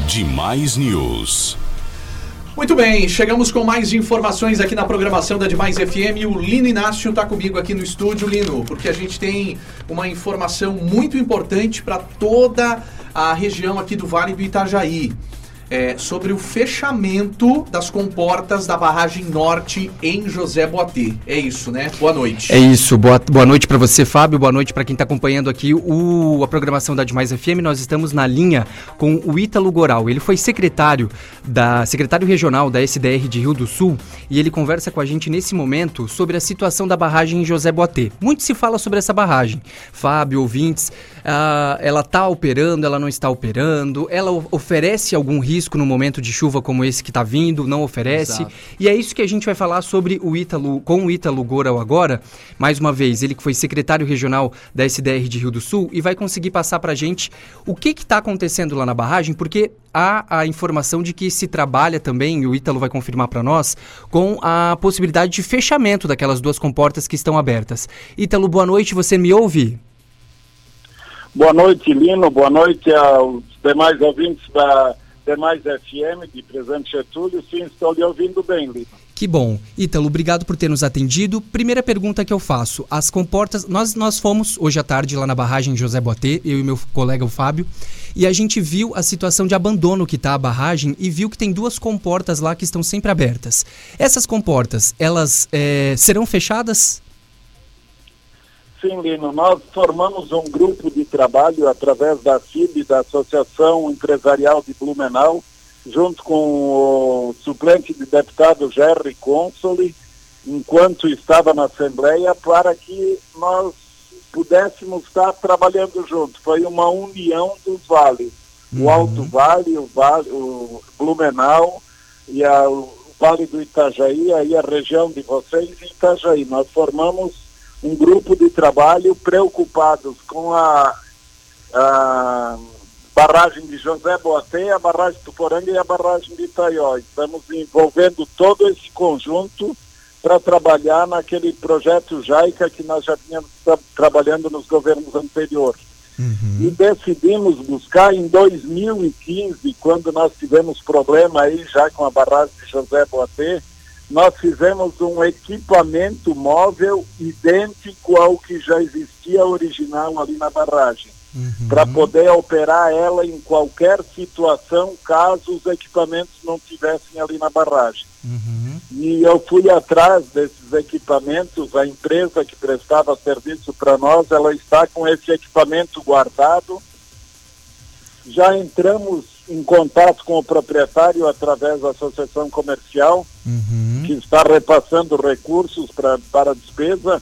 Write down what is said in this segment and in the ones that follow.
Demais News. Muito bem, chegamos com mais informações aqui na programação da Demais FM. O Lino Inácio está comigo aqui no estúdio, Lino, porque a gente tem uma informação muito importante para toda a região aqui do Vale do Itajaí. Sobre o fechamento das comportas da barragem norte em José Boatê. É isso, né? Boa noite. É isso. Boa noite para você, Fábio. Boa noite para quem está acompanhando aqui a programação da Demais FM. Nós estamos na linha com o Ítalo Goral. Ele foi secretário regional da SDR de Rio do Sul e ele conversa com a gente nesse momento sobre a situação da barragem em José Boatê. Muito se fala sobre essa barragem. Fábio, ouvintes, ela está operando, ela não está operando, ela oferece algum risco no momento de chuva como esse que está vindo, não oferece. Exato. E é isso que a gente vai falar sobre com o Ítalo Goral agora. Mais uma vez, ele que foi secretário regional da SDR de Rio do Sul e vai conseguir passar para a gente o que está acontecendo lá na barragem, porque há a informação de que se trabalha também, e o Ítalo vai confirmar para nós, com a possibilidade de fechamento daquelas duas comportas que estão abertas. Ítalo, boa noite, você me ouve? Boa noite, Lino, boa noite aos demais ouvintes da Demais FM de Presidente Getúlio. Sim, estou lhe ouvindo bem, Lino. Que bom. Ítalo, obrigado por ter nos atendido. Primeira pergunta que eu faço, as comportas, nós fomos hoje à tarde lá na barragem José Boatê, eu e meu colega o Fábio, e a gente viu a situação de abandono que está a barragem e viu que tem duas comportas lá que estão sempre abertas. Essas comportas, elas serão fechadas? Sim, Lino, nós formamos um grupo de trabalho através da CIB, da Associação Empresarial de Blumenau, junto com o suplente de deputado Jerry Consoli, enquanto estava na Assembleia, para que nós pudéssemos estar trabalhando juntos. Foi uma união dos vales, o Alto Vale, o Blumenau e o Vale do Itajaí, aí a região de vocês e Itajaí. Nós formamos um grupo de trabalho preocupados com a barragem de José Boatê, a barragem de Tuporanga e a barragem de Itaió. Estamos envolvendo todo esse conjunto para trabalhar naquele projeto JAICA que nós já vínhamos trabalhando nos governos anteriores. E decidimos buscar em 2015, quando nós tivemos problema aí já com a barragem de José Boatê, nós fizemos um equipamento móvel idêntico ao que já existia original ali na barragem, para poder operar ela em qualquer situação, caso os equipamentos não estivessem ali na barragem. E eu fui atrás desses equipamentos, a empresa que prestava serviço para nós, ela está com esse equipamento guardado. Já entramos em contato com o proprietário através da associação comercial, que está repassando recursos para a despesa,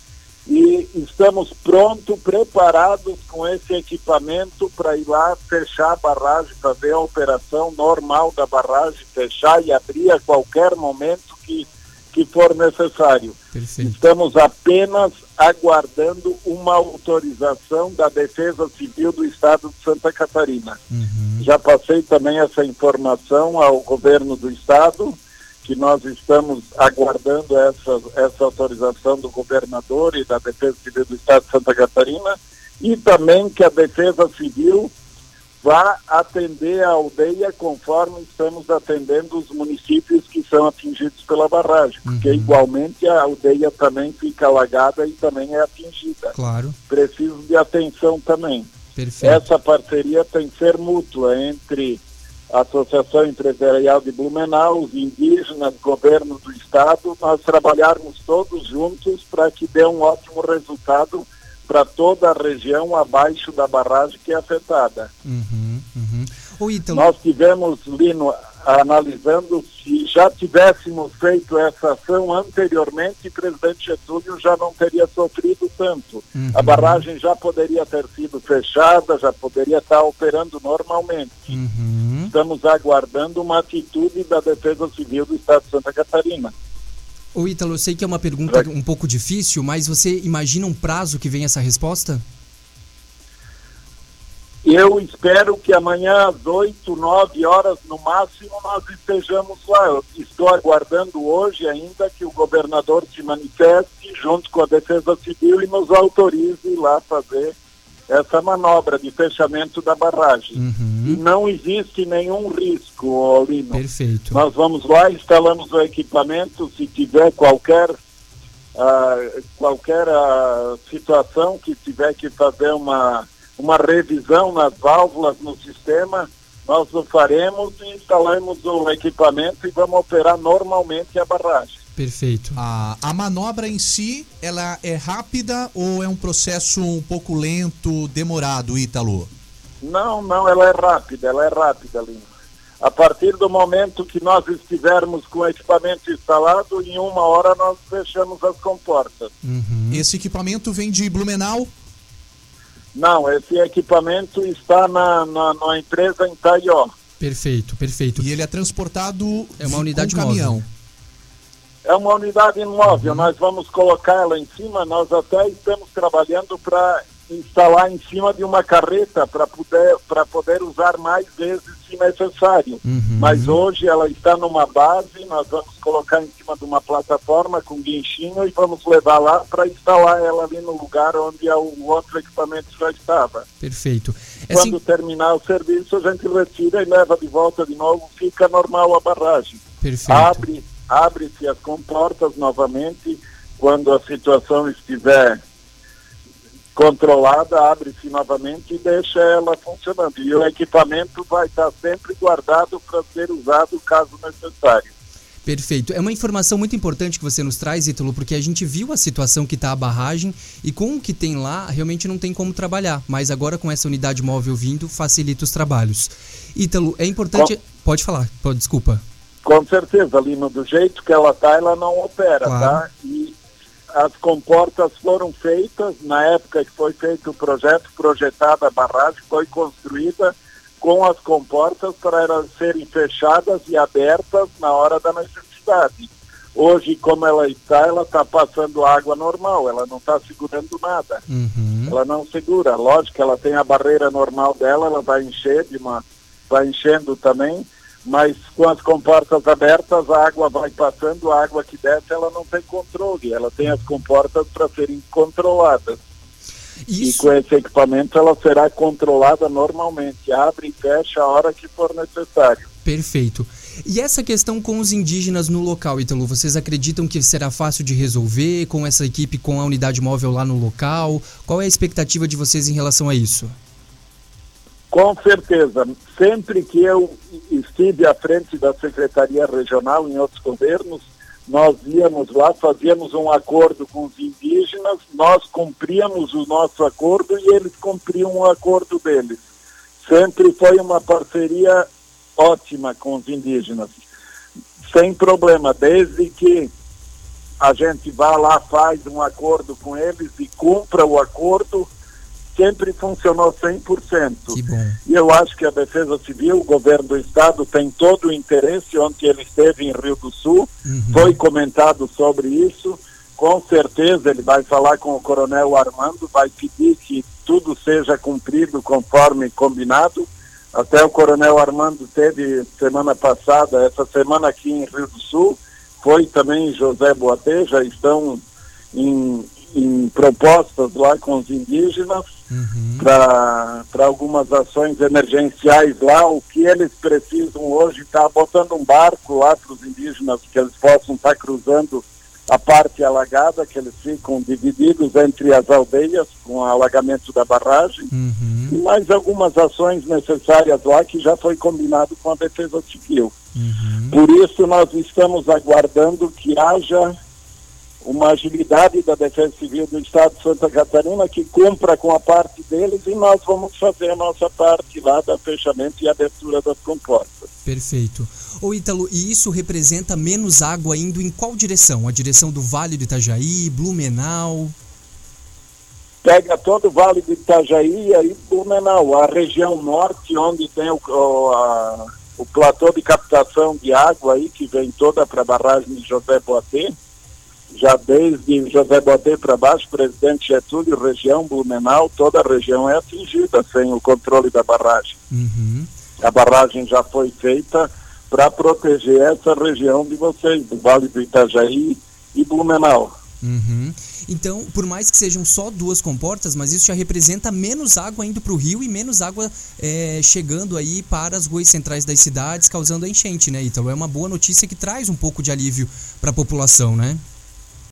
e estamos preparados com esse equipamento para ir lá fechar a barragem, para ver a operação normal da barragem, fechar e abrir a qualquer momento que for necessário. Perfeito. Estamos apenas aguardando uma autorização da Defesa Civil do Estado de Santa Catarina. Já passei também essa informação ao governo do Estado, que nós estamos aguardando essa autorização do governador e da Defesa Civil do Estado de Santa Catarina, e também que a Defesa Civil vá atender a aldeia conforme estamos atendendo os municípios que são atingidos pela barragem, porque igualmente a aldeia também fica alagada e também é atingida. Claro. Precisa de atenção também. Perfeito. Essa parceria tem que ser mútua entre a Associação Empresarial de Blumenau, os indígenas, governo do estado, nós trabalharmos todos juntos para que dê um ótimo resultado para toda a região abaixo da barragem que é afetada. Nós tivemos, Lino, analisando se já tivéssemos feito essa ação anteriormente, o presidente Getúlio já não teria sofrido tanto. A barragem já poderia ter sido fechada, já poderia estar operando normalmente. Estamos aguardando uma atitude da Defesa Civil do Estado de Santa Catarina. Ô Ítalo, eu sei que é uma pergunta um pouco difícil, mas você imagina um prazo que vem essa resposta? Eu espero que amanhã às 8, 9 horas no máximo nós estejamos lá. Eu estou aguardando hoje ainda que o governador se manifeste junto com a Defesa Civil e nos autorize lá fazer essa manobra de fechamento da barragem. E não existe nenhum risco, Lino. Perfeito. Nós vamos lá, instalamos o equipamento, se tiver qualquer situação que tiver que fazer uma revisão nas válvulas no sistema, nós o faremos e instalamos o equipamento e vamos operar normalmente a barragem. Perfeito. A manobra em si, ela é rápida ou é um processo um pouco lento, demorado, Ítalo? Não, ela é rápida, Lino. A partir do momento que nós estivermos com o equipamento instalado, em 1 hora nós fechamos as comportas. Esse equipamento vem de Blumenau? Não, esse equipamento está na empresa em Taió. Perfeito. E ele é transportado É uma unidade com caminhão? móvel. É uma unidade móvel, nós vamos colocar ela em cima, nós até estamos trabalhando para instalar em cima de uma carreta para poder usar mais vezes se necessário. Mas hoje ela está numa base, nós vamos colocar em cima de uma plataforma com guinchinho e vamos levar lá para instalar ela ali no lugar onde o outro equipamento já estava. Perfeito. Quando terminar o serviço, a gente retira e leva de volta de novo, fica normal a barragem. Perfeito. Abre-se as comportas novamente, quando a situação estiver controlada, abre-se novamente e deixa ela funcionando. E o equipamento vai estar sempre guardado para ser usado caso necessário. Perfeito. É uma informação muito importante que você nos traz, Ítalo, porque a gente viu a situação que está a barragem e com o que tem lá, realmente não tem como trabalhar. Mas agora com essa unidade móvel vindo, facilita os trabalhos. Ítalo, é importante... Pode falar, desculpa. Com certeza, Lino, do jeito que ela está, ela não opera, claro. Tá? E as comportas foram feitas, na época que foi feito o projeto, projetada a barragem, foi construída com as comportas para elas serem fechadas e abertas na hora da necessidade. Hoje, como ela está passando água normal, ela não está segurando nada. Ela não segura. Lógico que ela tem a barreira normal dela, ela vai encher vai enchendo também, mas com as comportas abertas, a água vai passando, a água que desce, ela não tem controle, ela tem as comportas para serem controladas. E com esse equipamento ela será controlada normalmente, abre e fecha a hora que for necessário. Perfeito. E essa questão com os indígenas no local, Ítalo, vocês acreditam que será fácil de resolver com essa equipe, com a unidade móvel lá no local? Qual é a expectativa de vocês em relação a isso? Com certeza. Sempre que eu estive à frente da Secretaria Regional em outros governos, nós íamos lá, fazíamos um acordo com os indígenas, nós cumpríamos o nosso acordo e eles cumpriam o acordo deles. Sempre foi uma parceria ótima com os indígenas, sem problema, desde que a gente vá lá, faz um acordo com eles e cumpra o acordo, sempre funcionou 100%. Que bom. E eu acho que a Defesa Civil, o governo do estado, tem todo o interesse. Ontem ele esteve em Rio do Sul, foi comentado sobre isso. Com certeza ele vai falar com o Coronel Armando, vai pedir que tudo seja cumprido conforme combinado. Até o Coronel Armando teve semana passada, essa semana aqui em Rio do Sul, foi também em José Boatê, já estão em propostas lá com os indígenas para algumas ações emergenciais lá. O que eles precisam hoje está botando um barco lá para os indígenas, que eles possam estar cruzando a parte alagada, que eles ficam divididos entre as aldeias com o alagamento da barragem, e mais algumas ações necessárias lá que já foi combinado com a Defesa Civil. Por isso nós estamos aguardando que haja uma agilidade da Defesa Civil do Estado de Santa Catarina que cumpra com a parte deles e nós vamos fazer a nossa parte lá da fechamento e abertura das comportas. Perfeito. Ô Ítalo, e isso representa menos água indo em qual direção? A direção do Vale do Itajaí, Blumenau? Pega todo o Vale do Itajaí e aí Blumenau, a região norte onde tem o platô de captação de água aí que vem toda para a barragem de José Boatê. Já desde José Boatê para baixo, Presidente Getúlio, região Blumenau, toda a região é atingida sem o controle da barragem. A barragem já foi feita para proteger essa região de vocês, do Vale do Itajaí e Blumenau. Uhum. Então, por mais que sejam só 2 comportas, mas isso já representa menos água indo para o rio e menos água chegando aí para as ruas centrais das cidades, causando a enchente, né, Ítalo? É uma boa notícia que traz um pouco de alívio para a população, né?